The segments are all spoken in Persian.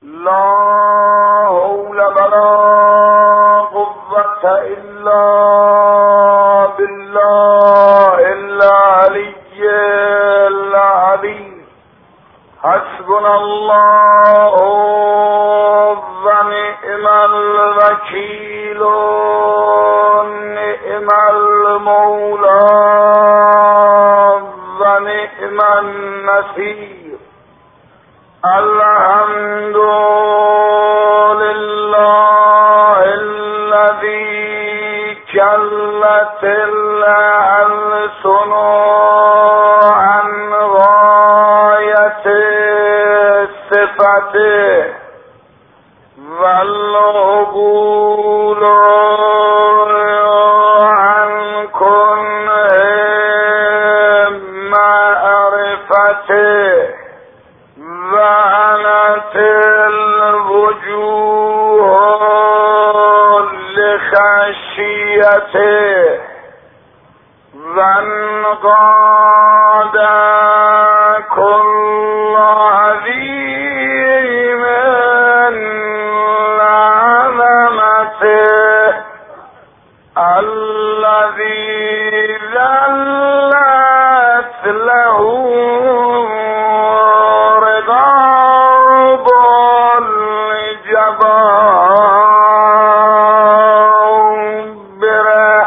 لا حول ولا قوة إلا بالله العلي العظيم. حسبنا الله ونعم الوكيل نعم المولى ونعم النصير. الحمد لله الذي كلت الألسن عن غاية صفته والعقول عن كنه معرفته وعنت الوجوه لخشيته وانقاد كل عظيم لعظمته الذي ذلت له رقاب الجبابرة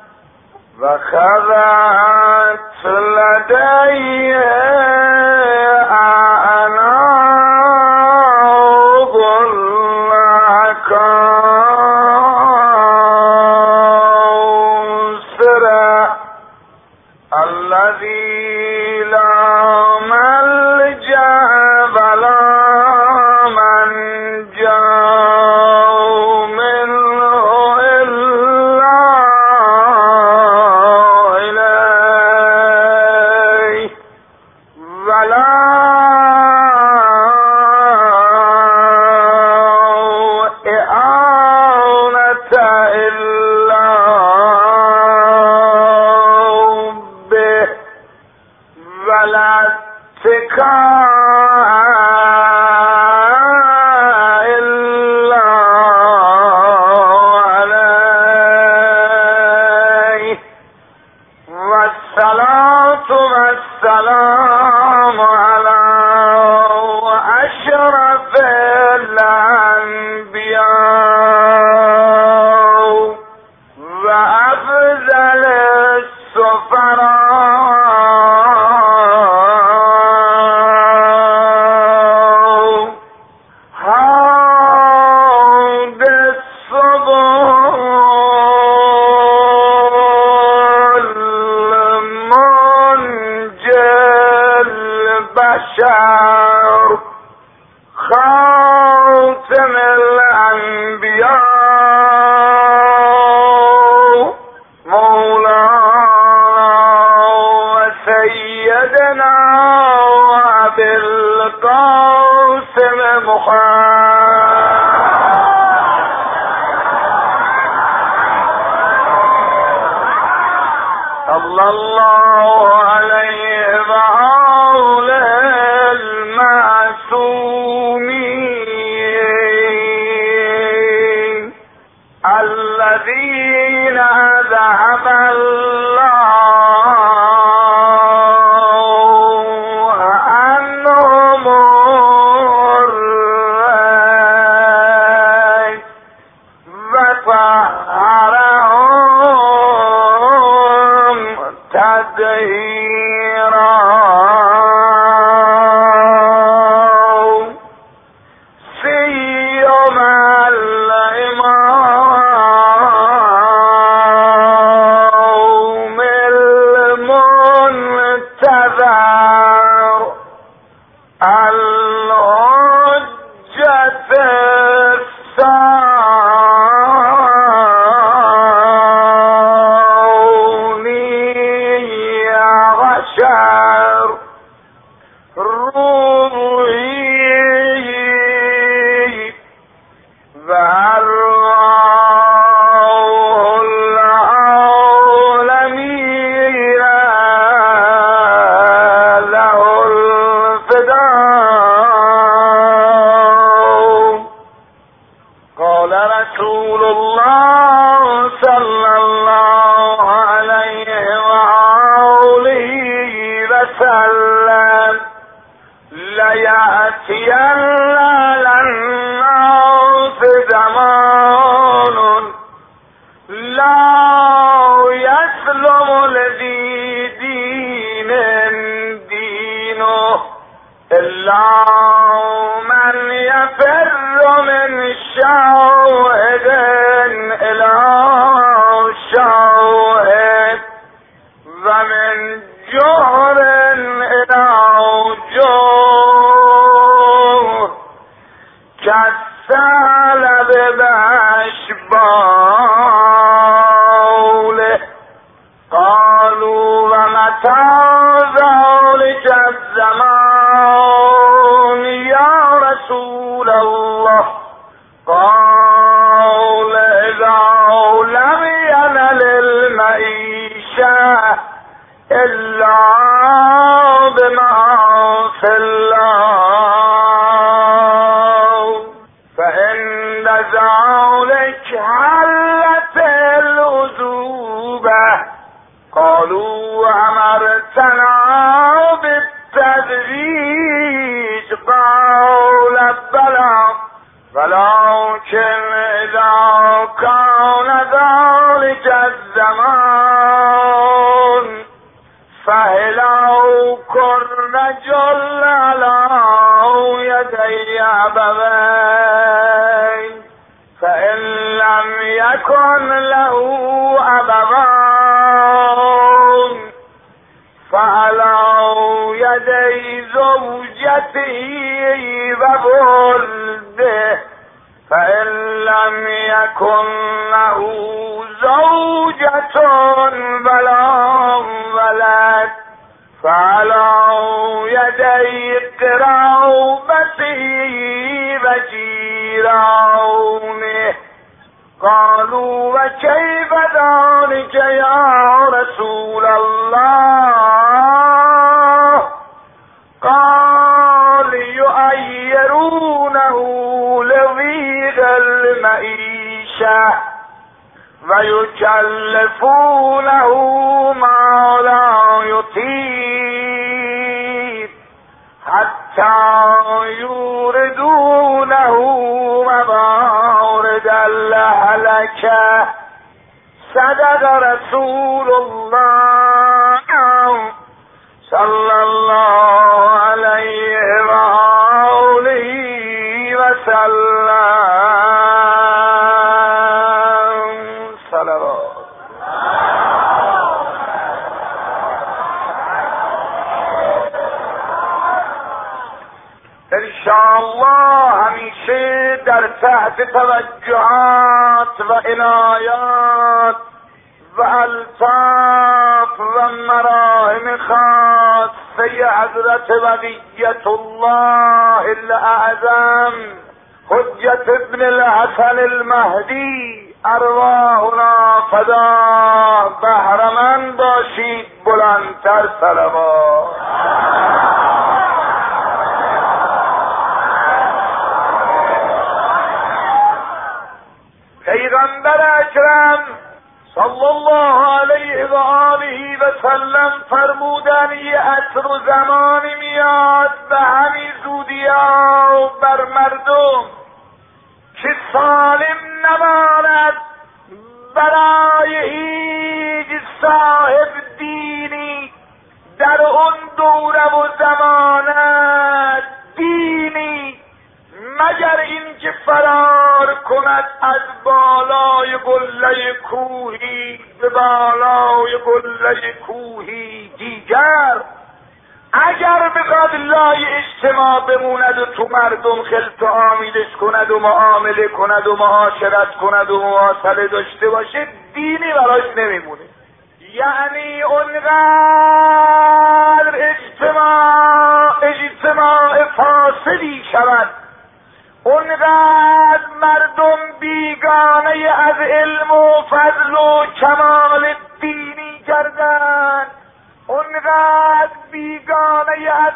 وخضعت لديه أعناق الأكاسرة الذي لا ملجأ ولا منجا منه إلا إليه ولا إعانة إلا به ولا اتكاء إلا عليه. والصلاة والسلام على أشرف الأنبياء وأفضل السفراء حوض الصبور المنجي البشر خاتم الأنبياء مولانا وسيدنا وأبي القاسم محمد صلى الله عليه وآله المعصومين الذين ذهب الله عنهم الريب وطهرهم تطهيرا. سيما الإمام المنتظر الحجة الثانية رسول الله صلى الله عليه وآله وسلم ليأتين للناس زمان لا يسلم لذي دين دينه إلا من يفر من شاهد إلى شاهد ومن جهر إلى جهر كالثعلب بأشباله. قالوا ومتى ذلك الزمان يا رسول الله؟ قال إذا لم ينل المعيشة إلا بمعاصي الله فإن ذلك حلت العذوبة. قالوا أمرتنا بالتدريج قال بلى ولكن إذا كان ذلك الزمان فهلوا كن جل على يدي أبوين فإن لم يكن له أبوان فعلى يدي زوجته وولده فإن لم يكن له زوجة ولا ولد فعلى يدي قرابته وجيرانه. قالوا وكيف ذلك يا رسول الله؟ قال يؤيرونه لضيق المعيشة ويكلفونه ما لا يطيق حتى يوردونه موارد الهلكة. صدق رسول الله صلى الله عليه وآله وسلم. صلوات. انشاءالله همیشه در تحت توجهات و عنایات و الطاف و مراهم خاصه حضرت ولیت الله الاعظم حجت ابن الحسن المهدی ارواحنا فدا بهرمند باشید. بلندتر صلوات. پیغمبر اکرم صلی الله علیه و آله و سلم فرمودن یه عصر و زمانی میاد به همین زودی‌ها بر مردم که سالم نماند برای هیچ صاحب دینی در اون دوره و زمانه دینی مگر اینکه فرار کند از بالای قله کوهی به بالای قله کوهی دیگر. اگر بخواد لای اجتماع بموند و تو مردم خلط و آمیدش کند و معامله کند و معاشرت کند و مواصله داشته باشه دینی براش نمیمونه. یعنی اونقدر اجتماع فاسدی شود، اونقدر مردم بیگانه از علم و فضل و کمال دینی کردند، اونقدر بیگانه از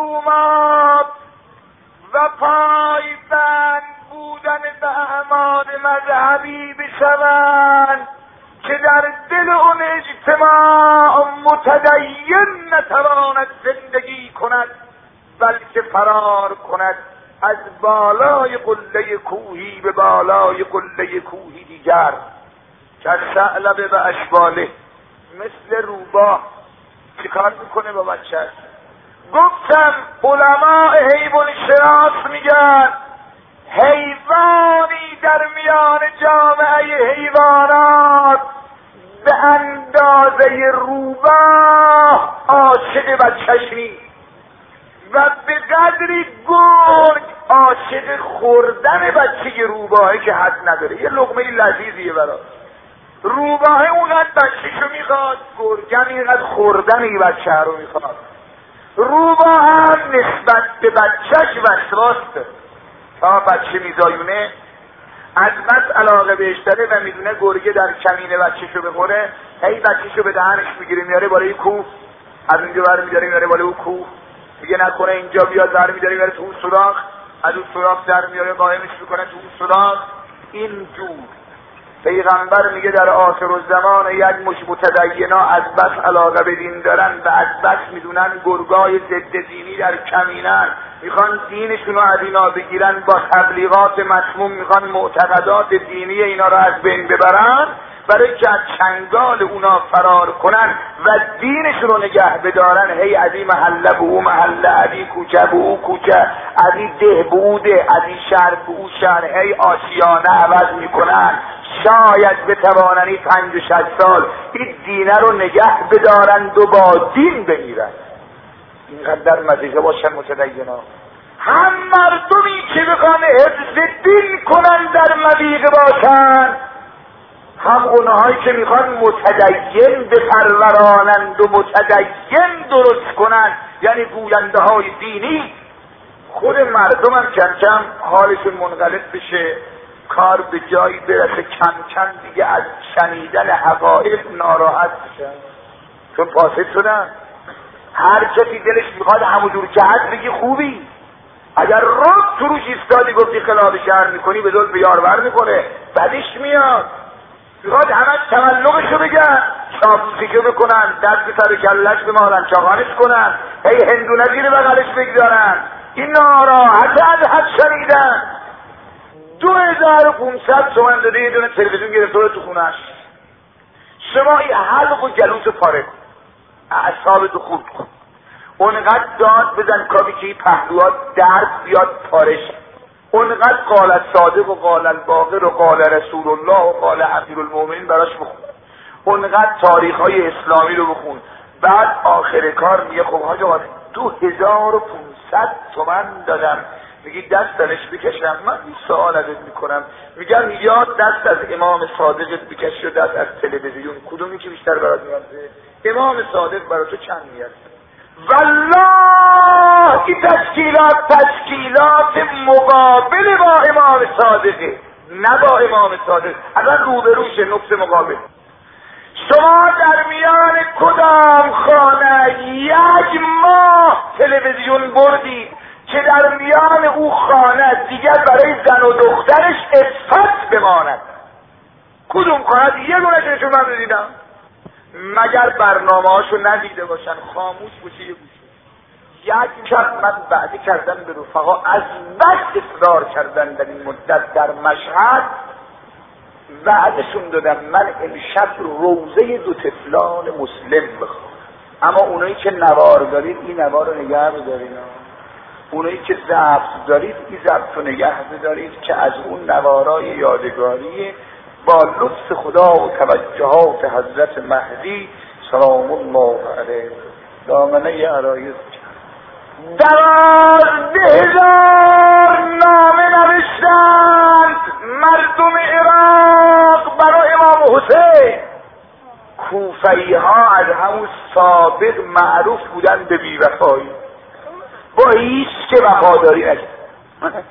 معلومات و پایبند بودن به اعمال مذهبی بشوند که در دل اون اجتماع متدین نتواند زندگی کند، بلکه فرار کند از بالای قله کوهی به بالای قله کوهی دیگر، که ثعلبه و اشباله، مثل روباه چیکار میکنه با بچه‌اش؟ گفتم علماء حیوان شناس میگن حیوانی در میان جامعه حیوانات به اندازه روباه عاشق بچه‌ش نیست و به قدری گرگ عاشق خوردن بچه روباهه که حد نداره. یه لقمه لذیذیه براش. روباهه اونقدر بچه‌شو میخواد، گرگم اینقدر خوردن این بچه رو میخواد. روباه هم نسبت به بچهش وسواس داره. تا بچه میزایونه از بس علاقه بهش داره و میدونه گرگه در کمین بچه‌شو بخوره، هی بچه‌شو به دهنش میگیره میاره بالای کوه، از اینجا برمی‌داره میاره بالای اون کوه، میگه نکنه اینجا بیاد، برمی‌داره میاره تو اون سوراخ، از اون سوراخ در میاره قائمش میکنه تو اون سوراخ. اینجور پیغمبر میگه در آخر الزمان یک مش متدینا از بس علاقه به دین دارن و از بس میدونن گرگای ضد دینی در کمینن، میخوان دینشون رو از اینا بگیرن، با تبلیغات مسموم میخوان معتقدات دینی اینا رو از بین ببرن برای که از چنگال اونا فرار کنن و دینشون رو نگه بدارن. هی از این محله به او محله، از این کوچه به او کوچه، از این ده به او ده، از این شهر به او شهر، هی آشیانه عوض میکنن. شاید بتوانن 50 سال این دینه رو نگه بدارند و با دین بمیرن. اینقدر مزیجه باشن متدینا. هم مردمی که بخوان حفظ دین کنن در مضیقه باشن، هم اونهایی که میخوان متدین بپرورانند و متدین درست کنن، یعنی گوینده های دینی. خود مردم هم کم کم حالشون منقلب بشه، کار به جایی برسه کم کم دیگه از شنیدن حقایق ناراحت بشن، چون فاسد شدن. هر کسی دلش میخواد همونجور که هست بگی خوبی، اگر رب تو روش ایستادی گفتی خلاف شهر میکنی به دل بیارور میکنه، بدش میاد. میخواد همه تملقشو بگن، چاپوسیشو بکنن، دست سر کلش بمالن، چاقانش کنن، هی هندونه زیر بغلش بگذارن. این ناراحت از حد شنیدن. 2500 تومن داده یه دونه تلویزیون گرفته تو خونش. شما این حلق و جلوس پاره کن، اعصابتو خورد کن، اونقدر داد بزن کابی که این پهلوات درد بیاد پارش، اونقدر قال صادق و قال الباقر و قال رسول الله و قال امیرالمومنین براش بخون، اونقدر تاریخ های اسلامی رو بخون. بعد آخر کار میگه خب حاج آقا 2500 تومن دادم، میگی دست درش بکشم. من این سوال ازت میکنم، میگم یا دست از امام صادقت بکش یا دست از تلویزیون، کدومی که بیشتر برات میارزه؟ امام صادق برای تو چند میارزه؟ والله این تشکیلات مقابل با امام صادقه، نه با امام صادق. اگر روبروشه نقطه مقابل. شما در میان کدام خانه یک ماه تلویزیون بردید که در میان او خانه دیگر برای زن و دخترش عفت بماند؟ کدوم خانه؟ یه دونه چشم من دیدم، مگر برنامه هاشو ندیده باشن، خاموش باشه یه گوشه. یک شب من بعدی کردم به رفقا، از بس اصرار کردن در این مدت در مشهد، وعدشون دادم من امشب روزه دو طفلان مسلم بخوام، اما اونایی که نوار دارید این نوار رو نگه بدارید، اونایی که ضبط دارید این ضبط رو نگه بدارید که از اون نوارای یادگاری با لطف خدا و توجهات حضرت مهدی سلام الله علیه دامنه عرایض 12,000 نامه نوشتند مردم عراق برای امام حسین. کوفه‌ای ها از همون سابق معروف بودن به بی‌وفایی، با هیچ که وفاداری نکرد.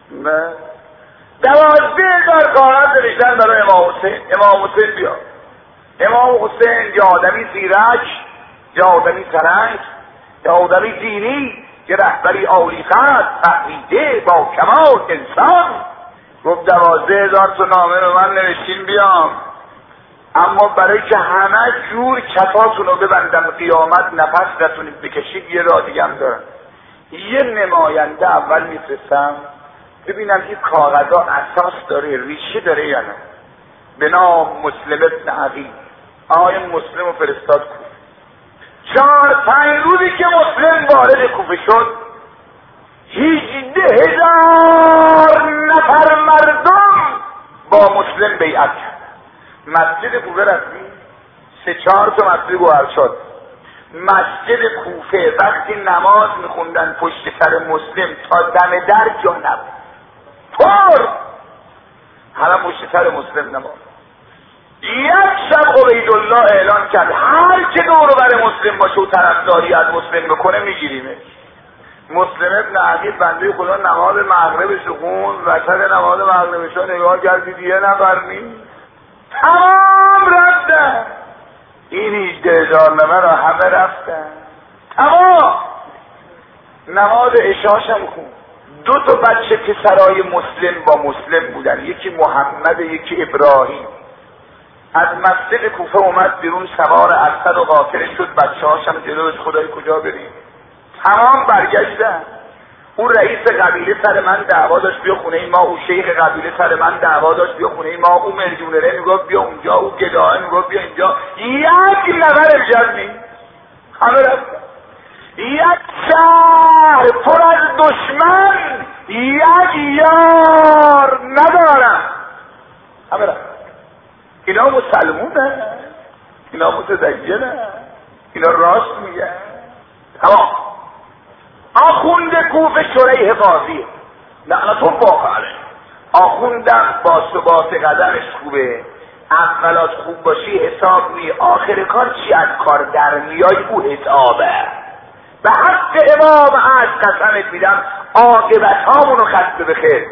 12,000 کارات نوشتن برای امام حسین. امام حسین بیا. امام حسین یا آدمی زیرک، یا آدمی سرنگ، یا آدمی دینی، که رهبری عالی قدر، فهمیده، با کمال انسان، گفت 12,000 تا نامه رو من نوشتین بیام، اما برای که همه جور کفاتون رو ببندم قیامت نفس نتونید بکشید یه راه دیگه هم دارم. یه نماینده اول میفرستم ببینم این کاغذها اساس داره، ریشه داره یا نه. به نام مسلم ابن عقیل. آقای مسلم رو فرستاد کوفه. 4-5 روزی که مسلم وارد کوفه شد 18,000 نفر مردم با مسلم بیعت کرد. مسجد کوفه رفتیم 3-4 تا مسجد گوهرشاد. مسجد کوفه وقتی نماز میخوندن پشت سر مسلم تا دم در جا نبود، پر همه پشت سر مسلم نماز. یک شب عبیدالله اعلان کرد هر که دور و بر مسلم باشه و طرفداری از مسلم بکنه میگیریمش. مسلم ابن عقیل بنده خدا نماز مغربش خوند، وسط نماز مغربش نگاه کردید یه نفر نیست، تمام رفتن. این 18,000 نفر رو همه رفتن تمام. نماز عشاشم خوند. 2 تا بچه پسرای مسلم با مسلم بودن، یکی محمد یکی ابراهیم. از مسجد کوفه اومد بیرون سوار اسد و قافله شد، بچه هاشم جلوش خدای کجا بریم. تمام برگشتن. اون رئیس قبیله سر من دعوا داشت بیا خونه ما، اون شیخ قبیله سر من دعوا داشت بیا خونه ما، اون ملیونره میگفت بیا اونجا، اون گداه میگفت بیا اینجا. یک نفر امشب نیست، همه رفتن. یک شهر پر از دشمن یک یار ندارم، همه رفتن. اینا مسلمونه، اینا متدینه، اینا راست میگن. تمام. آخوند کوفه شریح قاضیه لعنت الله علیه. آخوندم با ثبات قدمش خوبه، اولات خوب باشی حساب نی، آخر کار چی از کار در میای او حسابه. به حق امام از قسمت میدم عاقبت هامونو خسته بخیر.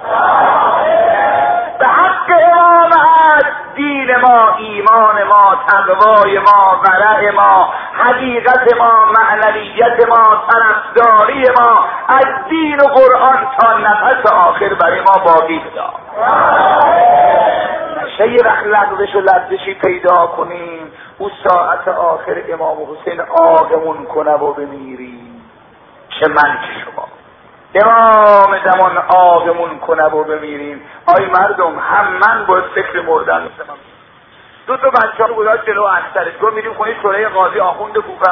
به حق امام از دین ما، ایمان ما، تقوای ما، ورع ما، حقیقت ما، معنویت ما، طرفداری ما از دین و قرآن تا نفس آخر برای ما باقی بدا. نشه یه وقت لغزش و لرزشی پیدا کنیم او ساعت آخر امام حسین آقمون کنه و بمیریم، چه من چه شما امام زمان آقمون کنه و بمیریم. آی مردم هم من باید فکر مردن مثل من. 2 تا بچه ها گذاشت جلو اکثرش گفت میریم خونه شورای قاضی آخوند کوفه.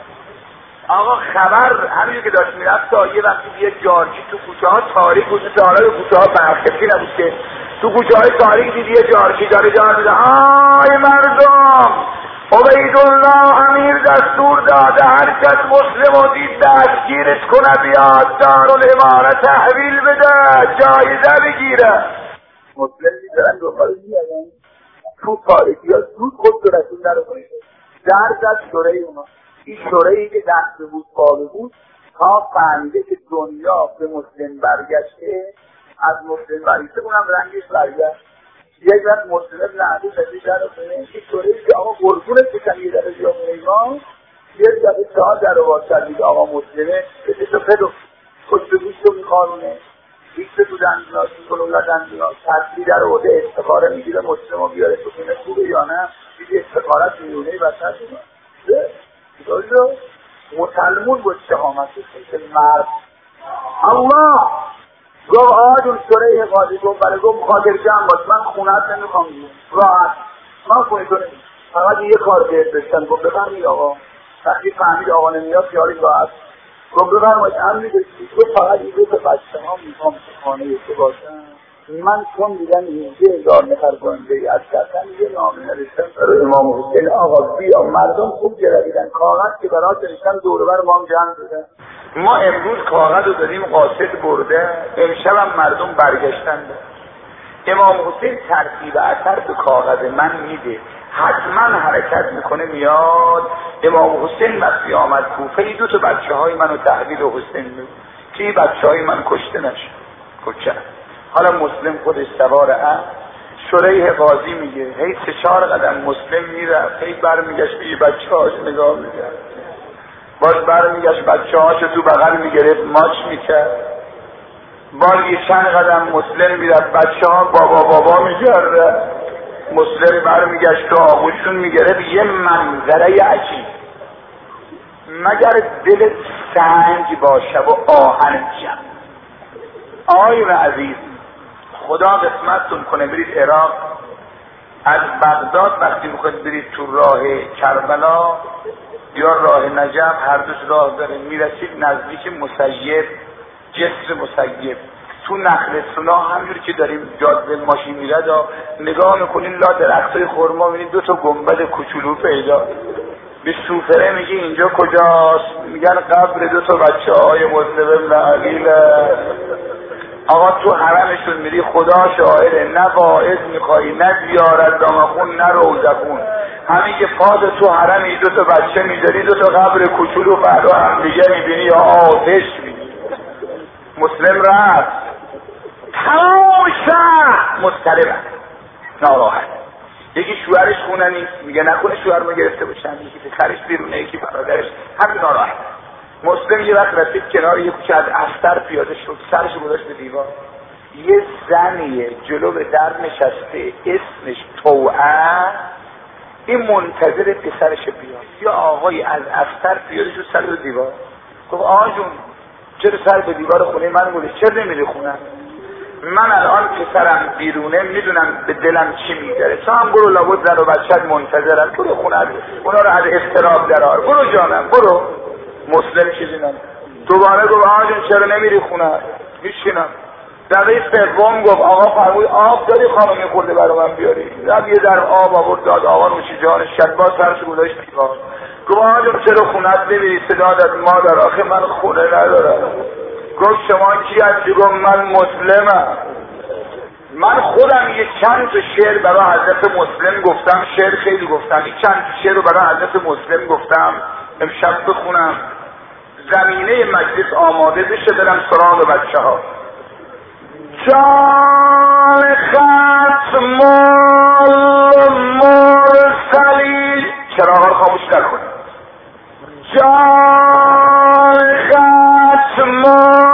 آقا خبر همینجور که داشت میرفت تا یه وقتی یه جارچی تو کوچه ها تاریک بود، سالای کوچه ها برخفتی نبود که تو کوچه های تاریک دید یه جارچی داره جار میده. آی مردم عبیدالله امیر دستور داده هر کس مسلم و دید دستگیرش کنه بیاد دارالاماره تحویل بده جایزه بگیره. مسلم میدارن دنبالش میادن تو تاریکی ها زود خود تو رسول نرو کنید در شورای اونا. این شورایی که دست بود باقی بود تا فهمیده که دنیا به مسلم برگشته، از مسلم برگشته اونم رنگش برگشت. یک وقت مسلم ابن عقیل رسید در خونه این شورایی که آقا قربونت بشن یه در خونه ما، یک دقیقه 4 در رو باز کردید آقا مسلمه بده تو پدو کشت گوشت رو میخارونه ریکت تو دندوناش میکنه دندوناش تصویر در رو بده استخاره میگیره مسلم رو بیاره تو خونه خوبه یا نه دیگه استخارت میونه وسط داشت مسلمون بود شهامتی که مرد الله گفت آجون شورای قاضی گفت برای گفت خاطر جمع باش من خونت نمیخوام راحت من خونه تو نمید فقط یه کار بهت داشتن گفت بفرمید آقا. وقتی فهمید آقا نمیاد خیالی راحت گفت بفرمید امری داشتی گفت فقط این 2 تا بچه ها میخوام خانه یکی باشن. من چون دیدن 18,000 نفر گنده از کردن یه نامه نوشتم برای امام حسین آقا بیا. مردم خوب گردیدن کاغذ که برای نوشتن دوربر ما هم جمع شدن. ما امروز کاغذ رو دادیم قاصد برده، امشب هم مردم برگشتن. امام حسین ترتیب اثر به کاغذ من میده، حتما حرکت میکنه میاد. امام حسین وقتی آمد کوفه 2 تا بچه های منو تحویل حسین میده که این بچه های من کشته نشه. کچه حالا مسلم خودش سوار شریح قاضی میگه هی 3-4 قدم مسلم میرفت هی برمیگشت به بچه هاش نگاه میکرد، باز برمیگشت بچه هاشو تو بغل میگرفت ماچ میکرد. بار یه چند قدم مسلم میرد، بچه ها بابا میگرد، مسلم برمیگشت و آغوشون میگرد. یه منظره عجیب، مگر دل سنگ باشه و آهن جمع. آقایون عزیز، خدا قسمتتون کنه برید عراق، از بغداد وقتی میخواید برید تو راه کربلا یا راه نجف، هر دوش راه داره، میرسید نزدیک مسیب، جسر مسیب، تو نخل سنا همجور که داریم جاده ماشین میرد نگاه میکنین لا درختای خرما میبینید 2 گنبد کوچولو پیدا. به سوفره میگه اینجا کجاست؟ میگن قبر 2 بچه های مسلم ابن عقیل. آقا تو حرمشون میری، خدا شاهده، نه واعظ میخوایی، نه زیارت دامخون، نه روزخون، همین که پاد تو حرمی 2 بچه میداری، 2 قبر کوچولو فردا هم دیگه میبینی یا آتش میبینی. مسلم رفت، تمام شهر مضطرب، ناراحت. یکی شوهرش خونه نیست، میگه نکنه شوهرمو گرفته باشن، یکی پسرش بیرونه، یکی برادرش، همین ناراحت. مسلم یه وقت رسید کنار یه کوچه، از استر پیاده شد، سرش گذاشت به دیوار. یه زنیه جلو به در نشسته، اسمش توعه، این منتظر پسرش بیاد. یا آقای از استر پیاده شد، سر به دیوار. گفت آقا جون چرا سر به دیوار خونه من گذاشتی؟ چرا نمیری خونه؟ من الان پسرم بیرونه، میدونم به دلم چی میگذره، تو هم برو، لابد زن و بچه‌ت منتظرن، برو خونه اونا رو از اضطراب درار، برو جانم برو. مسلم چیزی نم. دوباره گفت آقا جون چرا نمیری خونه؟ میشینم. دقیقه سوم گفت آقا فرمود آب داری خانم یه خورده برای من بیاری؟ رفت یه در آب آورد داد، آقا نوشی جانش کرد، باز سرش گذاشت دیوار. گفت آقا جون چرا خونت نمیری؟ صدا داد مادر آخه من خونه ندارم. گفت شما کی هستی؟ گفت من مسلمم. من خودم یه چند تا شعر برای حضرت مسلم گفتم، شعر خیلی گفتم، یه چند تا شعر رو برای حضرت مسلم گفتم، امشب بخونم. زمینه مجلس آماده بشه برم سراغ بچه ها. جان ختم المرسلین، چراغ رو خاموش نکنید. جان ختم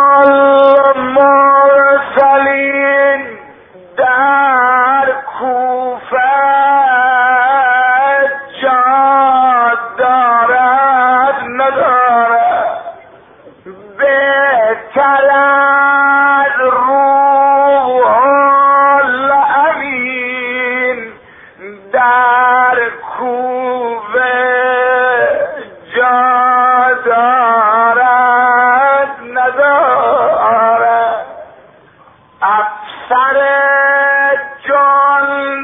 المرسلین در کوفه جا دارد ندارد، بهتر از روح الامین در کوفه جا دارد ندارد. افسر جان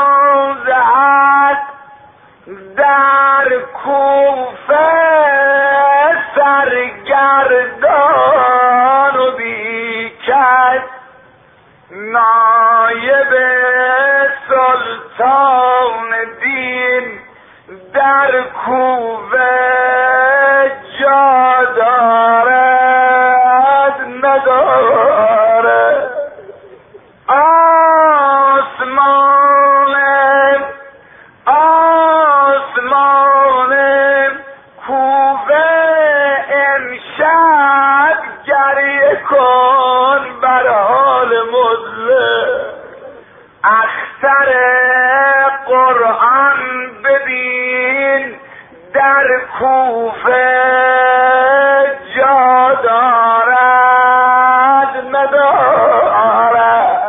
بازد در کوفه سرگردان و بیکس، نایب سلطان دین در کوفه جا دارد ندارد. آسمان کوفه امشب گریه کن بر حال مظلم. اختر قرآن ببین در کوفه جا دارد ندارد.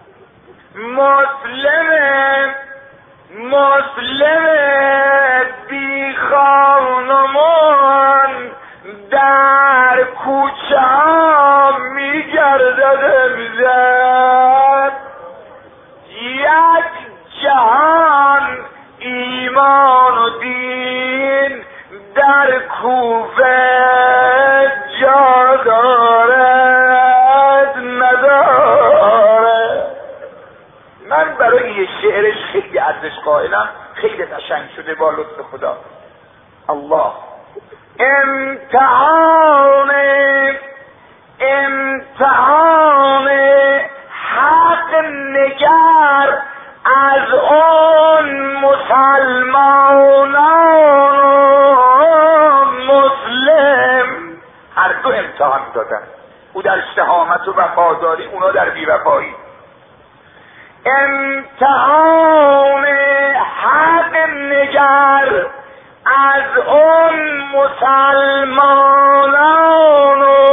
مسلم بی خانمان در کوچه ها میگردد امشب. یک جهان ایمان و دین در کوفه جا دارد ندارد. من برای یه شعرش خیلی ارزش قائلم، خیلی قشنگ شده با لطف خدا. الله امتحان حق نگر از اون مسلمانان مسلم، هر دو امتحان دادن. او در شهامت و وفاداری، اونا در بی‌وفایی. امتحان حق نگر از اون مسلمانان و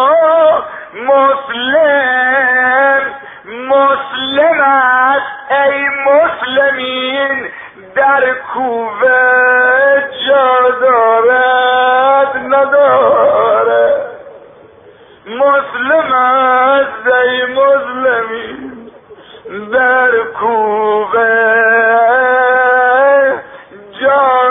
مسلم است ای مسلمین، در کوفه جا دارد نداره. مسلم است ای مسلمین، در کوفه جا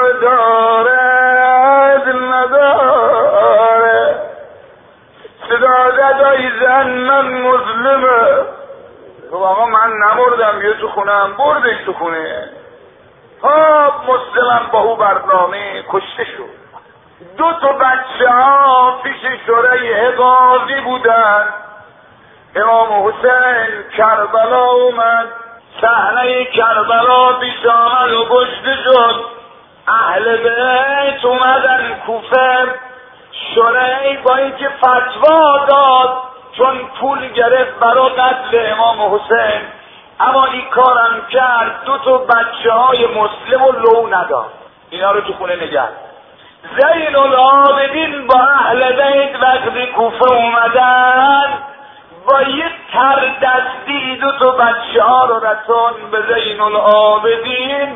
دارد نداره. صدا زدای زن من مسلمه. تو آقا من نمردم، بیا تو خونم. بردش تو خونه. ها مسلمم با او برنامه کشته شد. 2 بچه ها پیش شوره قاضی بودن. امام حسین کربلا اومد، صحنه کربلا پیش آمد و کشته شد. اهل بیت اومدن کوفه. شوره با اینکه فتوا داد، چون پول گرفت برای قتل امام حسین، اما این کارم کرد، 2 بچه های مسلم و لو نداد. اینا رو تو خونه نگه. زین العابدین با اهل بیت وقتی کوفه اومدن، با یه تر دستی 2 بچه ها رو رسون به زین العابدین.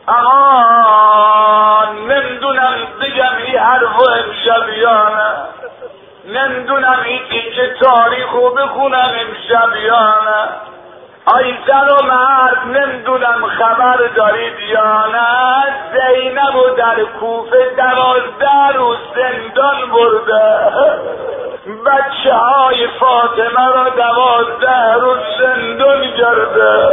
اما نمیدونم بگم این حرف امشب یا نه، نمیدونم این دیگه تاریخ رو بخونم امشب یا نه. آی زن و مرد نمیدونم خبر دارید یا نه، زینب رو در کوفه 12 روز زندان برده. بچه های فاطمه را 12 روز زندان کرده.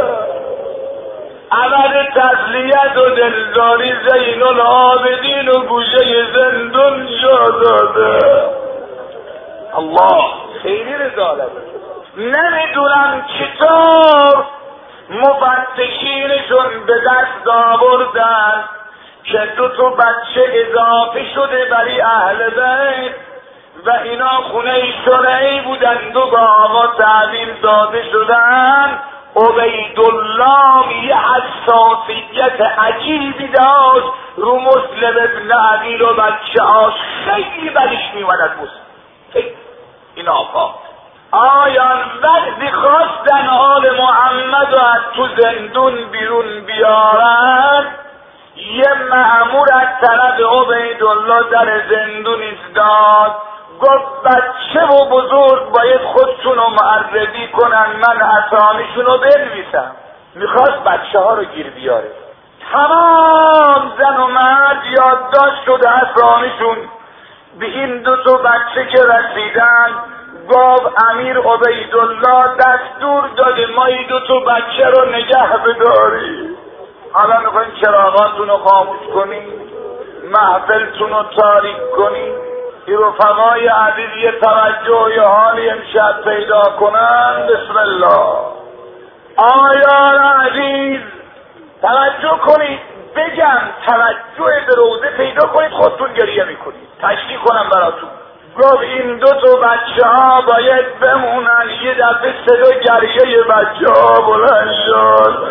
عمل تسلیت و دلداری زین العابدین و گوشه زندان جا داده. الله خیلی رضالت. نمیدونم چطور مفتشینشون به دست آوردن که 2 بچه اضافه شده برای اهل بیت و اینا خونه شرعی بودن. 2 با آقا تعلیم داده شدن. عبیدالله یه حساسیت عجیبی داشت رو مسلم ابن عقیل و بچه ها. خیلی بدش میومد مسلم. این آقا آیان وقتی خواستن آل محمد رو از تو زندون بیرون بیارن، یه مأمور از طرف عبیدالله در زندون ایستاد، گفت بچه و بزرگ باید خودشون رو معرفی کنن، من اسامیشون رو بنویسم. میخواست بچه ها رو گیر بیاره. تمام زن و مرد یادداشت شده اسامیشون. به این 2 بچه که رسیدن، گفت امیر عبیدالله دستور داده ما این 2 بچه رو نگه بداری. حالا میخواین چراغاتون رو خاموش کنی، محفلتون رو تاریک کنی، این رفقای عزیز یه توجه یه حالی امشب پیدا کنن. بسم الله. آیان عزیز توجه کنید، بگم توجه به روزه پیدا کنید، خودتون گریه میکنید. تشریح کنم براتون. گفت این 2 بچه ها باید بمونن. یه دفعه صدا گریه بچه ها بلند شد.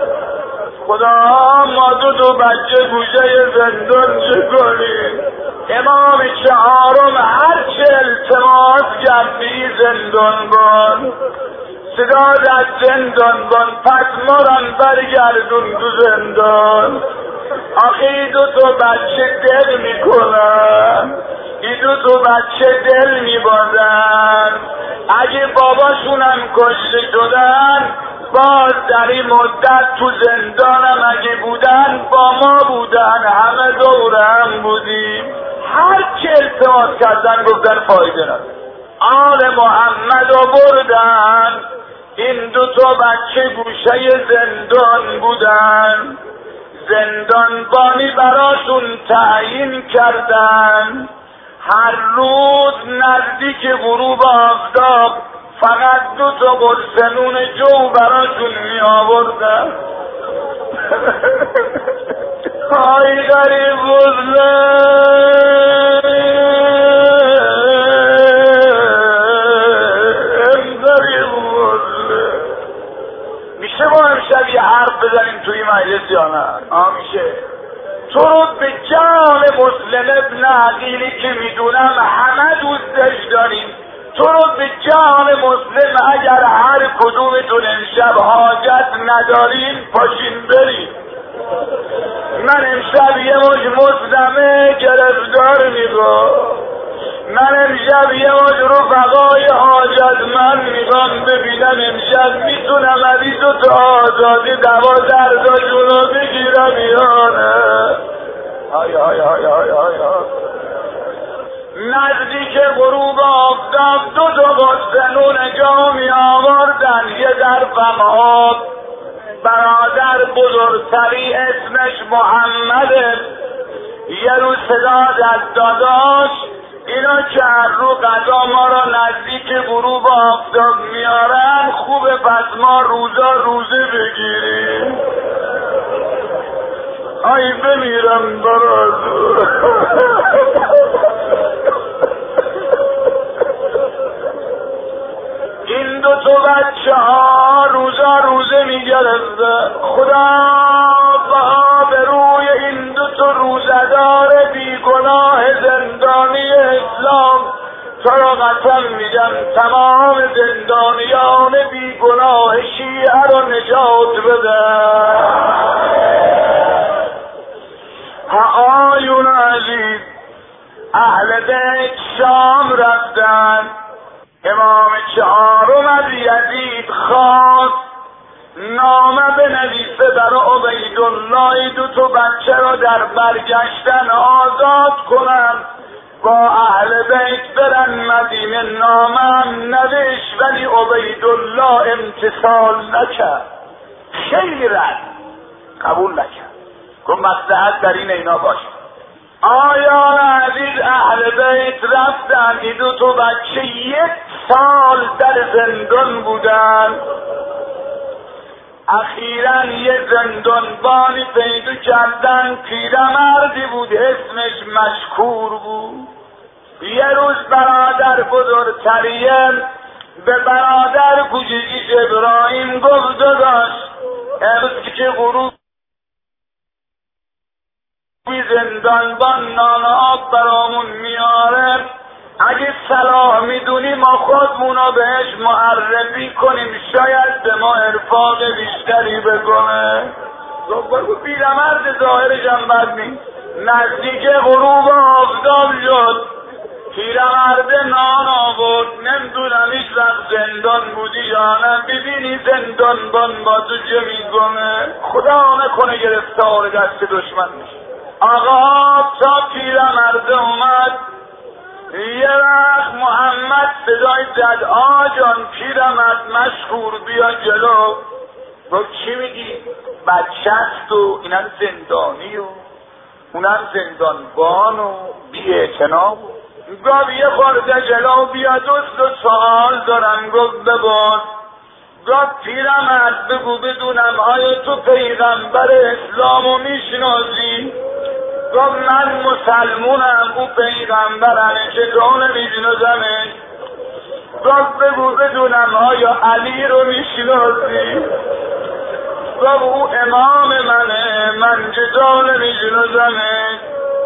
خدا ما 2 بچه گوشه زندان چه کنیم؟ امام 4 هر چه التماس کرد بی زندان بان، صدا از زندان بان، پس مران برگردون تو زندان. آخه 2 بچه دل میکنن، این 2 بچه دل میبازن. اگه باباشونم کشته شدن، باز در این مدت تو زندانم اگه بودن با ما بودن، همه دورم بودیم. هر چه التماس کردن گفتن فایده نداره. آل محمد رو بردن. این 2 بچه گوشه زندان بودن. زندانبانی براشون تعیین کردن. هر روز نزدیک غروب آفتاب فقط 2 قرص نون جو براشون می آوردن. های غریب میشه ما امشب یه حرف بزنیم توی مجلس یا نه؟ میشه. تو رو به جان مسلم ابن عقیلی که میدونم همه دوستش داریم، تو رو به جان مسلم اگر هر کدومتون امشب حاجت ندارین پاشین بریم. من امشب یه مش مسلمه گرفتار میگم، من امشب یه مش رفقای حاجتمند میگم ببینم امشب میتونم عزیزو تا آزادی 12 تاشون رو بگیرم یا نه. های های های های های نزدیک غروب آفتاب 2 تا قصنون جامی آوردن، یه ظرفم آب. برادر بزرگتری اسمش محمده، یه روز صدا از داداش اینا که هر رو قضا ما را نزدیک غروب آفتاب میارن خوبه پس ما روزه بگیریم. ای بمیرم برادر. این 2 تا بچه ها روزه میگرفته. خدا به روی این 2 تا روزدار بیگناه زندانی اسلام تو را قسم میگم تمام زندانیان بیگناه شیعه را نجات بده. آیون عزیز اهل بیت شام رفتن. امام 4 از یزید خواست نامه بنویسه برای عبیدالله 2 تا بچه را در برگشتن آزاد کنن، با اهل بیت برن مدینه. نامه نوشت ولی عبیدالله امتثال نکرد، خیلی رد قبول نکرد، گفت مصلحت در این اینا باشه. آیان عزیز اهل بیت رفتن، این 2 تا بچه 1 سال در زندان بودن. اخیراً یه زندانبانی پیدا کردن، پیرمردی بود اسمش مشکور بود. یه روز برادر بزرگتریم به برادر کوچیکش ابراهیم گفت داداش امروز که غروب زندانبان نان آب برامون میاره، اگه صلاح میدونی ما خودمونو بهش معرفی کنیم شاید به ما ارفاق بیشتری بکنه. بگو پیرمرد ظاهرش هم بد نیست. نزدیک غروب آفتاب شد، پیرمرد نان آورد. نمیدونم هیچ وقت زندان بودی یا نه، ببینی زندانبان با تو چه میکنه. خدا نکنه گرفتار دست دشمن میشه. آقا تا پیرمرد اومد، یه وقت محمد صدای زد آجان پیرمرد مشکور بیا جلو. گفت چی میگی؟ بچه است و اینم زندانی و اونم زندانبان و بی‌اعتنا. گفت یه خورده جلو بیا 2 سوال دارم. گفت بگو. گفت پیرمرد بگو بدونم آیا تو پیغمبر اسلامو میشناسی؟ گفت من مسلمونم، او پیغمبرمه چطور نمیشناسمش؟ گفت بگو بدونم آیا علی رو میشناسی؟ گفت او امام منه، من چطور نمیشناسمش؟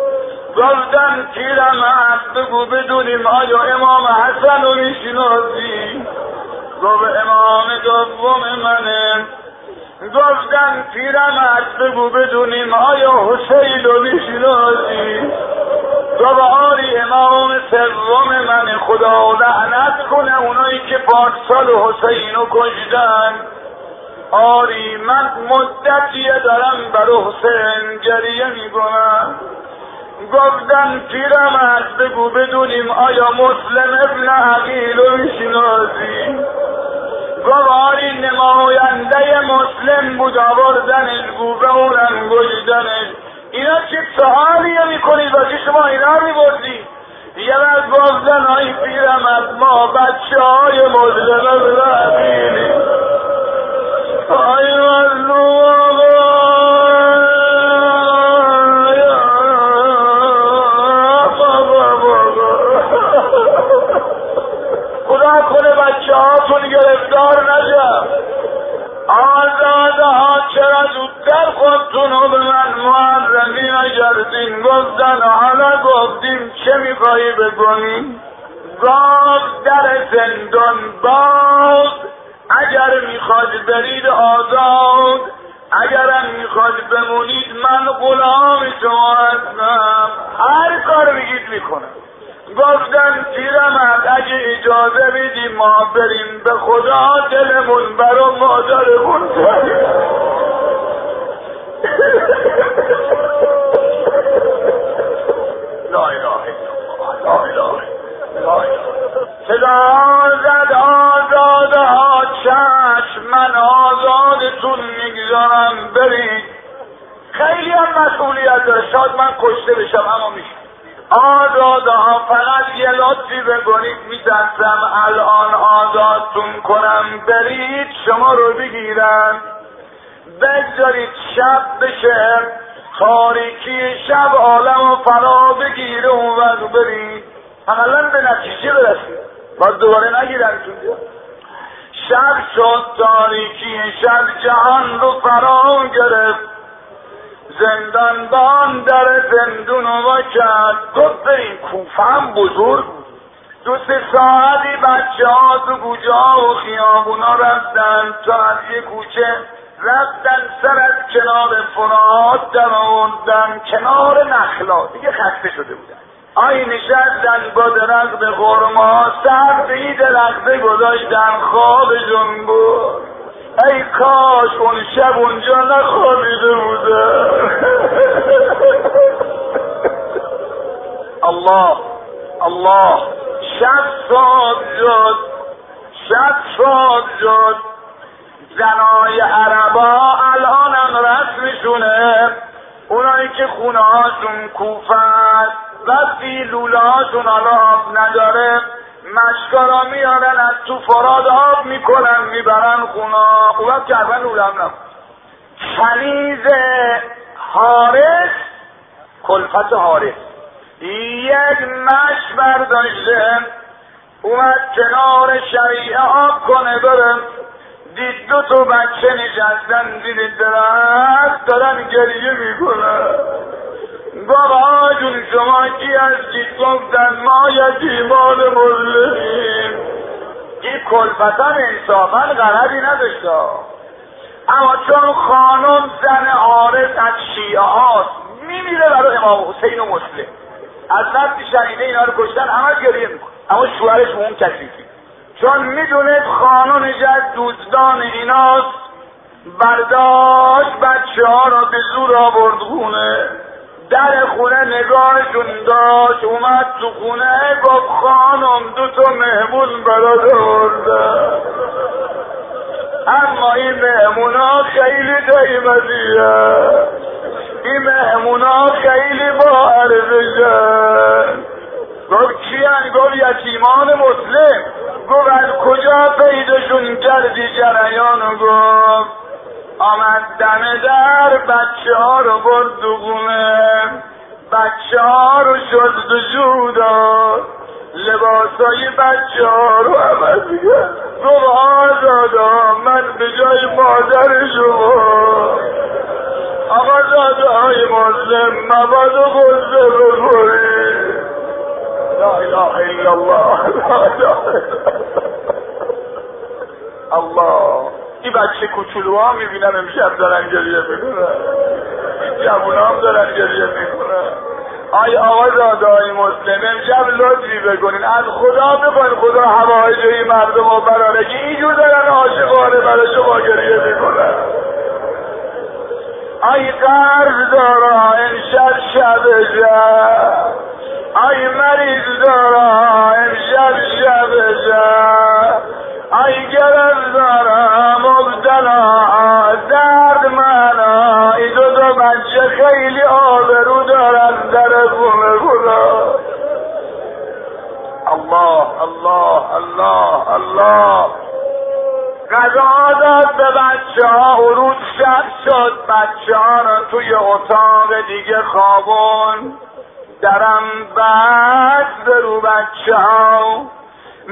گفتم پیرمرد بگو بدونیم آیا امام حسن رو میشناسی؟ گفت امام دوم منه. گفتم پیرمرد بگو بدونیم آیا حسین رو میشناسی؟ گفت آری امام 3 من، خدا لعنت کنه اونایی که پارسال حسین رو کشتن. آری من مدتیه دارم برای حسین گریه میکنم. گفتم پیرمرد بگو بدونیم آیا مسلم ابن عقیل رو میشناسی؟ گفت آری نماینده مسلم بود آوردنش گوبه اونم گشتنش. اینا چه سوالیه میکنید واسه شما اینا رو میبردید؟ یه وقت گفتن آی پیرمرد ما بچه های مسلم ابن عقیلی. آی مظلوم خدا کنه بچه هاتون گرفتار نشن. آزاد خودتونو به من معرفی نکردین. گفتن حالا گفتیم چه میخوایی بکنی؟ گفت در زندان باز، اگر میخواد برید آزاد، اگرم میخواد بمونید من غلام شما هستم، هر کار بگید میکنم. گفتن پیرمرد اگه اجازه بدی ما بریم، به خدا دلمون برا مادرمون داریم. لا اله الا الله، لا اله الا الله. صدا زد آزاده ها چشم، من آزادتون میگذارم برید. خیلی هم مسئولیت داره، شاید من کشته بشم اما میشه. آزاده ها فقط یه لطفی بکنید میترسم الان آزادتون کنم، برید شما رو بگیرن، بگذارید شب بشه، تاریکی شب عالم و فرا بگیره اون وقت برید، عملا به نتیجه برسید، باز دوباره نگیرن تو. شب شد، تاریکی شب جهان رو فرا گرفت، زندانبان در زندون رو کرد. گفت بریم. کوفه هم بزرگ بود، 2-3 ساعتی بچه ها تو کوچه ها و خیابونا رفتن، تا از یه کوچه رفتن سر از کنار فرات در آوردن کنار نخلا، دیگه خسته شده بودن. آی نشستن با درخت خرما، سر به این درخت گذاشتن، خوابشون بود. ای کاش اون شب اونجا نخوابیده بوده. الله الله. شب صبح شد، شب صبح شد. زنای عربا الان هم رسمشونه، اونایی که خونه هاشون کوفه است و لوله هاشون حالا آب نداره، مشکارا میارن از تو فراد آب میکنن میبرن خونه. اون وقت که اول لوله هم نبود. کنیز حارس، کلفت حارس، یک مشک برداشته اومد کنار شریعه آب کنه برم، دید 2 بچه نشستن زیر درخت دارن گریه میکنن. بابا جون شما کی هستید؟ گفتن ما یتیمان مظلومیم. این کلفتن انصافا غرضی نداشت، اما چون خانم زن عارض از شیعه هاست میمیره برای امام حسین و مسلم، از وقتی شنیده اینا رو کشتن همه گریه میکنه، اما شوهرش اون کثیفی، چون میدونه خانم از دوستان ایناست، برداشت بچه ها را به زور آورد خونه. در خونه نگاهشون داشت، اومد تو خونه گفت خانم 2 مهمون برات آورده، اما این مهمونا خیلی قیمتیه، این مهمونا خیلی با ارزشن. گفت کیان؟ گفت یتیمان مسلم. گفت از کجا پیداشون کردی جریانو؟ گفت آمد دم در، بچه ها رو برد دو خونه، بچه ها رو شستشو داد، لباسای بچه ها رو عوض کرد. گفت آزادا من به جای مادر شما آقا زاده های مسلم مواد و غصه بخورید. لا اله الا الله، لا اله الله. این بچه کوچولوها میبینم امشب دارن گریه میکنن، این جوونا هم دارن گریه میکنن. آی آقا زاده های مسلم امشب لطفی بکنین، از خدا بخواین خدا هوای جایی مردم رو براره که اینجور دارن عاشقانه برای شما گریه میکنن. آی قرض دارا امشب شب شب، آی مریض دارا امشب شب شب، آی گرز دارا مبتلا درد منا، ای 2 بچه خیلی آبرو دارن در خونه خدا. الله الله الله الله. غذا داد به بچه ها، عروض شب شد، بچه ها رو توی اتاق دیگه خوابون، درم بست رو بچه ها.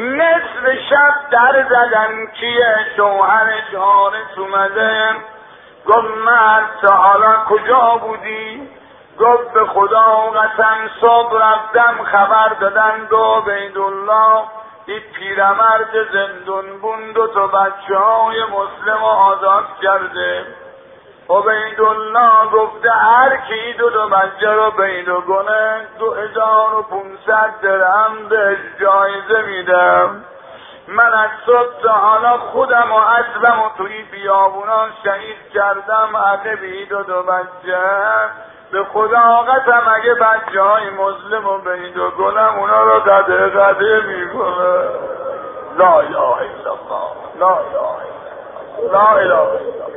نصف شب در زدن کیه؟ شوهرش حارس اومده، گفت مرد تا حالا کجا بودی؟ گفت به خدا و قسم صبح رفتم خبر دادن دو عبیدالله این پیرمرد زندون بون 2 تا بچه‌های مسلم آزاد کرده. عبیدالله گفته هر کی 2 تا بچه رو پیدا کنه 2500 درهم بهش جایزه میدم. من از صبح تا حالا خودم و اصلم و توی بیابونان شهید کردم عقبی 2 تا بچه. به خدا قسم اگه بچه های مسلم رو پیدا کنم اونا رو قده میکنه. لا اله الا الله، لا اله الا الله، لا اله الا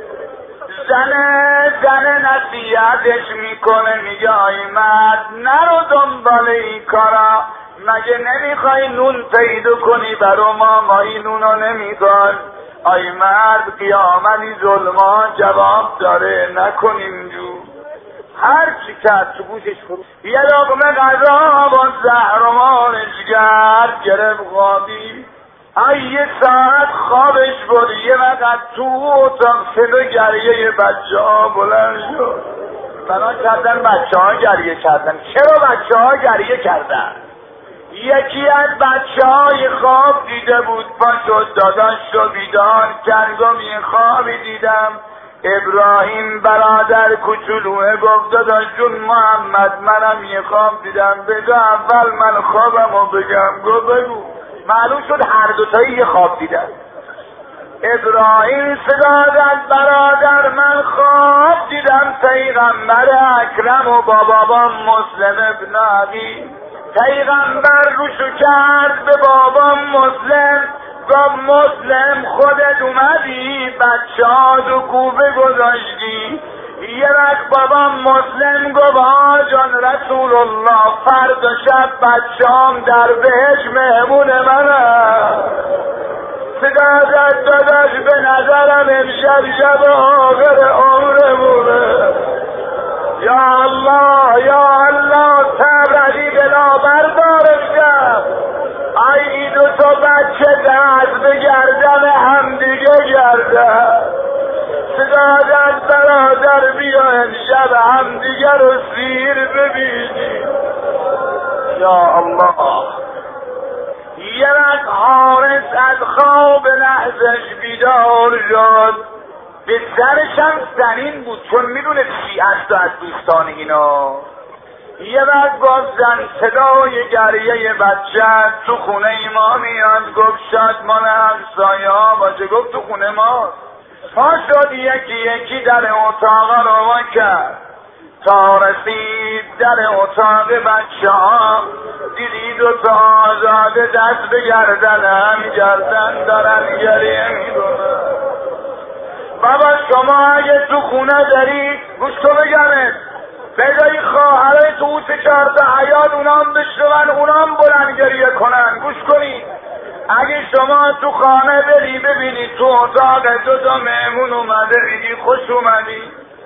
الله. زن نصیحتش میکنه میگه آی مرد نرو دنبال این کارا، مگه نمیخوای نون پیدا کنی برا ما این نونو نمیخوای؟ آی مرد قیامتی ظلمان جواب داره نکنیم جو. هر چی کرد تو گوشش فرو. یه لقمه غذا با زهر و مالش گرفت خوابی. یه ساعت خوابش بود. یه وقت تو اتاق صدا گریه بچه ها بلند شد. بنا کردن بچه ها گریه کردن. چرا بچه ها گریه کردن؟ یکی از بچه های خواب دیده بود، پا شد داداش رو بیدار کرد. یه خوابی دیدم ابراهیم برادر کوچولوه گفت داداش جون محمد منم یه خواب دیدم. بگو اول من خوابمو بگم. گفت بگو. معلوم شد هر دوتایی یه خواب دیدن. ابراهیم صدا زد برادر من خواب دیدم پیغمبر اکرم و با بابام مسلم ابن عقیل. پیغمبر روشو کرد به بابام مسلم. گفت مسلم خودت اومدی بچه ها دو کوبه گذاشتی. یه وقت بابام مسلم گفت جان رسول الله فردا شب بچه هم در بهش مهمون منم. صدا زد داداش به نظرم امشب شب آخر عمرمونه. یا الله یا الله تبردی بلا بردارم شب. ای 2 تا بچه دست به گردن هم دیگه گردن. صدا زد برادر بیا امشب هم دیگه رو سیر ببینیم. یا الله. یه وقت حارس از خواب لحظش بیدار شد. به سرشم زنین بود چون میدونه چی است از دوستان اینا. یه وقت گفت زن صدای گریه بچه تو خونه ما میاد. گفت شاید مال همسایه ها باشه. گفت تو خونه ما. پا شد یکی در اتاق رو وا کرد تا رسید در اتاق بچه ها دیدی 2 تا آزاده دست به گردن هم گردن دارن گریه میکنن. بابا شما اگه تو خونه داری گوش تو بگمت بگایی خواهرای تو اوت 4 تا حیات اونام بشنون اونام بلند گریه کنن. گوش کنید اگه شما تو خانه بری ببینی تو اتاق 2 تا مهمون اومده بگی خوش اومدی.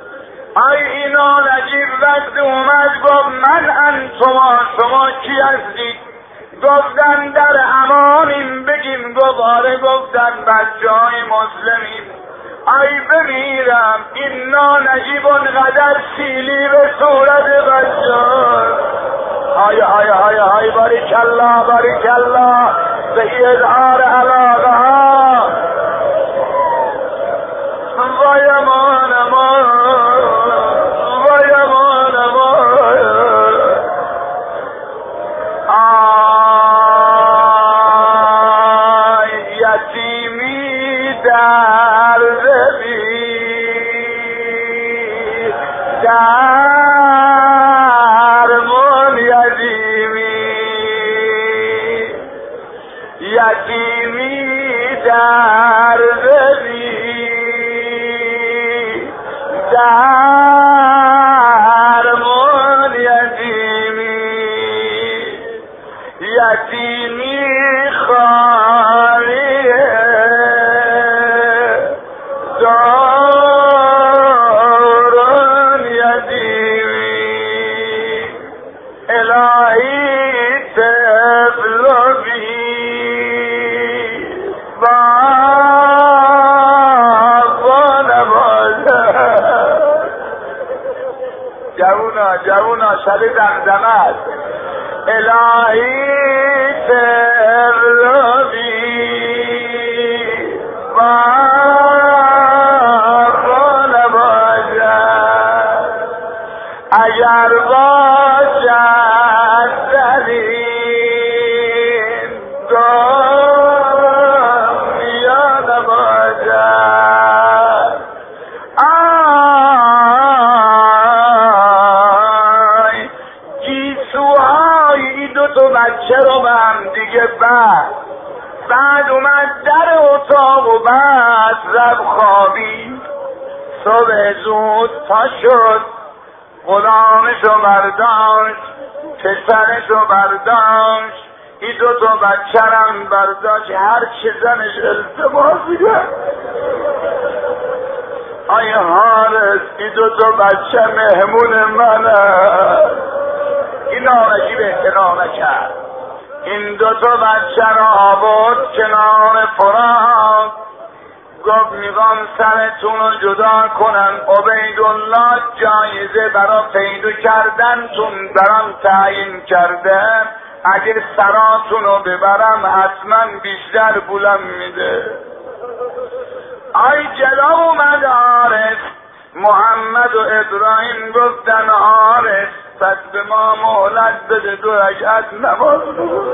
اینا نجیب وقت اومد گفت من انتما شما کی هستید؟ گفتن در امانیم. بگیم گفت آره. گفتن بچه های مسلمیم. بمیرم اینا نجیب اونقدر سیلی به صورت بچه های باریکالله باریکالله به اظهار علاقه ها. وای امان امان وای امان امان. یتیمی در درمون یتیمی در درمون یتیمی خالیه دارون یتیمی الهی طفل بی بابا نباشه. جوونا شب زمزمت الهی ترلوی بارو نباشد اگر باشد زمین دنیا نباشد آی گیسوهای دو تا بچه رو به هم دیگه بعد اومد در اتاق و بعد رفت خوابید. صبح زود پا شد، غلامشو برداشت، پسرشو برداشت، این دو تا بچه‌رم برداشت، هر چه زنش التماس می‌کرد. آی حارس این دو تا بچه مهمون منه. این نامشی به احترام نکرد. این دو تا بچه را آورد کنار فرات، گفت میخوام سرتون رو جدا کنم. عبیدالله جایزه برا پیدا کردنتون برام تعیین کرده، اگر سراتون رو ببرم حتما بیشتر پولم میده. آی جلو اومد عارف، محمد و ابراهیم گفتن عارف پس به ما مهلت بده 2 رکعت نماز بخون.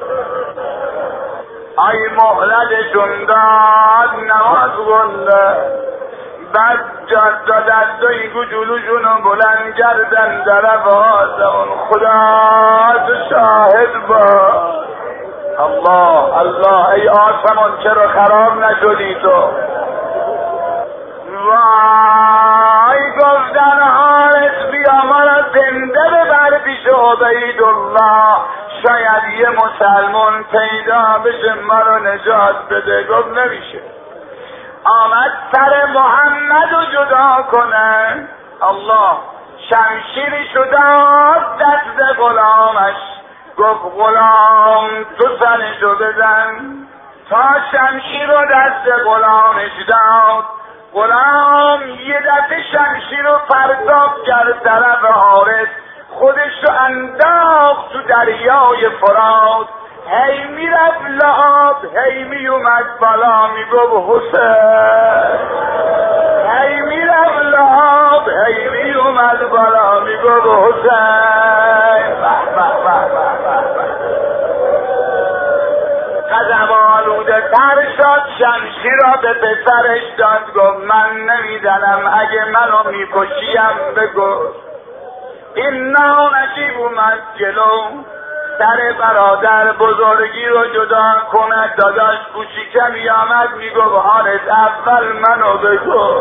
آی مهلتشون داد، نماز خونده. بعد دستای جلوشونو بلند کردن طرف آسمون. خدا تو شاهد با. الله الله ای آسمان چرا خراب نشدی تو؟ وای گفتن حارس بیا ما را زنده ببر پیش عبیدالله، شاید یه مسلمان پیدا بشه ما رو نجات بده. گفت نمیشه. آمد سر محمد رو جدا کنه. الله شمشیری داد دست غلامش، گفت غلام تو سرشو بزن. تا شمشیر رو دست غلامش داد، غلام یه دفعه شمشیر رو پرتاب کرد طرف حارس، خودش رو انداخت تو دریای فرات. هی میرفت لحاب، هی میومد بالا میگفت حسین. هی میرفت لحاب، هی میومد بالا میگفت حسین. غضب آلوده تر شد، شمشیر را به پسرش داد، گفت من نمیدانم اگه منو میکشیم بگو. این نجیب اومد جلو، سر برادر بزرگی رو جدا کند. داداش کوچیکه میامد میگفت حارس اول منو بگو.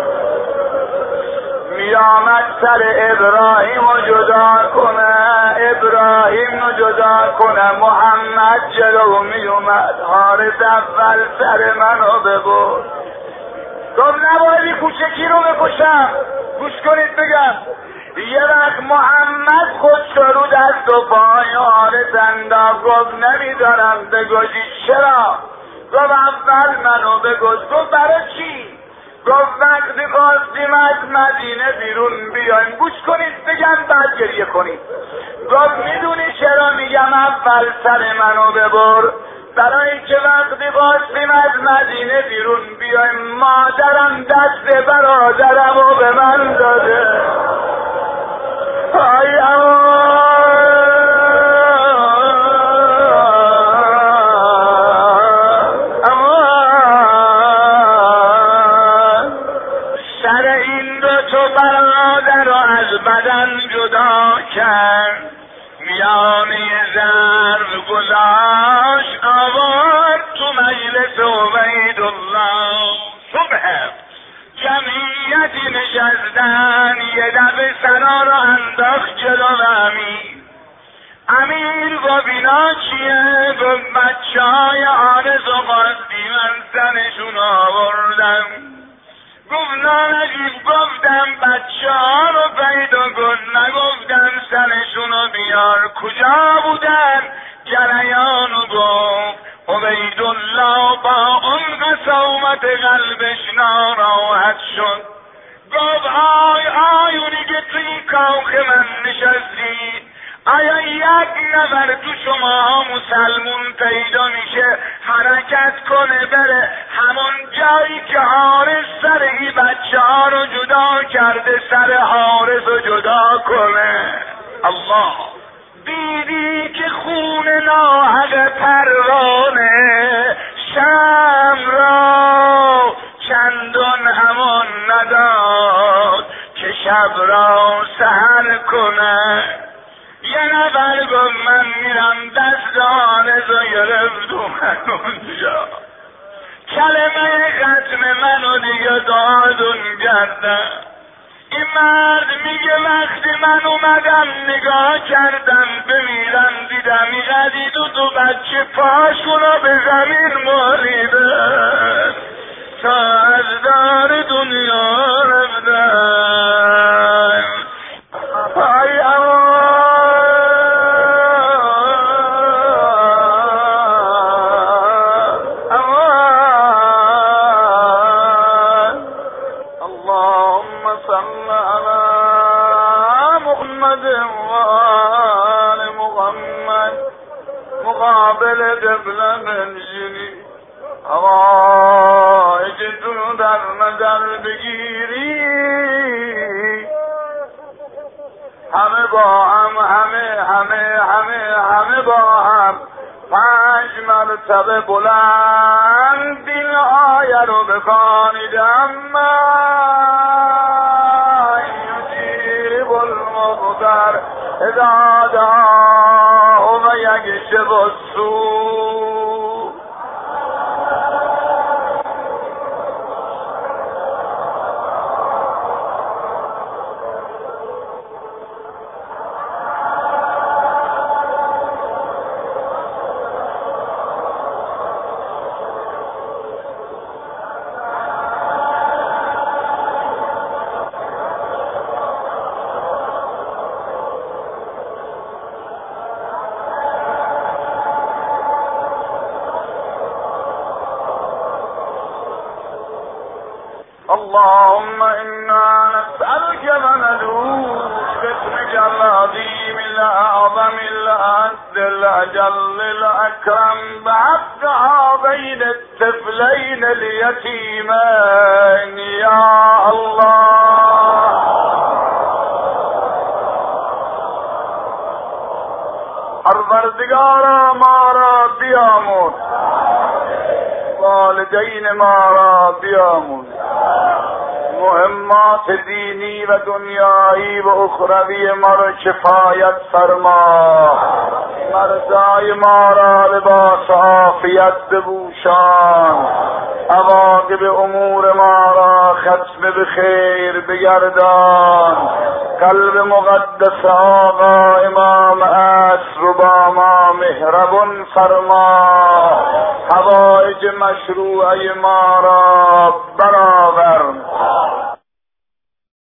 میامد سر ابراهیم رو جدا کنه، ابراهیم رو جدا کنه. محمد جلو میومد، حارس اول سر منو بگو. گفت نباید کوچکی رو بکشم. گوش کنید بگم. یه وقت محمد خودش رو دست و پای حارس انداخت، گفت نمیدارم بگوشی. چرا؟ گفت اول منو بگوش. گفت برای چی؟ گفت وقتی خواستیم از مدینه بیرون بیایم. گوش کنید بگم بعد گریه کنید. گفت میدونی چرا میگم اول سر منو ببر؟ برای اینکه وقتی خواستیم از مدینه بیرون بیایم مادرم دست برادرم رو به من داده. آی سر این دو تو برادر رو از بدن جدا کرد، میانه ظرف گذاشت آورد تو مجلس عبیدالله. صبح جمعیتی نشستن، یه دفعه سنا رو انداخت جلو امیر گفت اینا چیه؟ گفت بچه های حارس و قاضی من سنشون آوردم. گفت نجیب گفتم بچه ها رو پیدا کن، نگفتم سنشون رو بیار. کجا بودن؟ جریانو گفت. عبیدالله با اون قساوت قلبش ناراحت شد. گفت آی اونی که توی کاخ من نشستید، آیا یک نفر تو شما مسلمون پیدا میشه حرکت کنه بره همون جایی که حارس سر این بچه ها رو جدا کرده سر حارس رو جدا کنه؟ الله. دیدی که خون ناحق پروانه شم را چندان امان نداد که شب را سحر کنه. یه نفر گفت من میرم دست آنز رو گرفت اومد اونجا، کلمه ختم منو دیگه دادون کردم. این مرد میگه وقتی من اومدم نگاه کردم بمیرم دیدم اینقدی دو بچه پاشونو به زمین مالیدن تا از دار دنیا رفتن. ای مقابل قبله منزلی حوایجتون در نظر بگیری، همه با هم همه با هم 5 مرتبه بلند این آیه رو بخوانید. اما یجیب المضطر اذا دعاه و یکشف السوء. اللهم إنا نسألك وندعوك باسمك العظيم الأعظم الأعز الأجل الأكرم بحق هذين الطفلين اليتيمين يا الله. پروردگارا ما را بیامرز، والدین ما را بیامرز، مهمات دینی و دنیایی و اخروی ما را کفایت فرما، مرزای ما را لباس عافیت بپوشان، عواقب امور ما را ختم به خیر بگردان، قلب مقدس آقا امام عصر با ما مهربان فرما، حوائج مشروعه ما را برآور.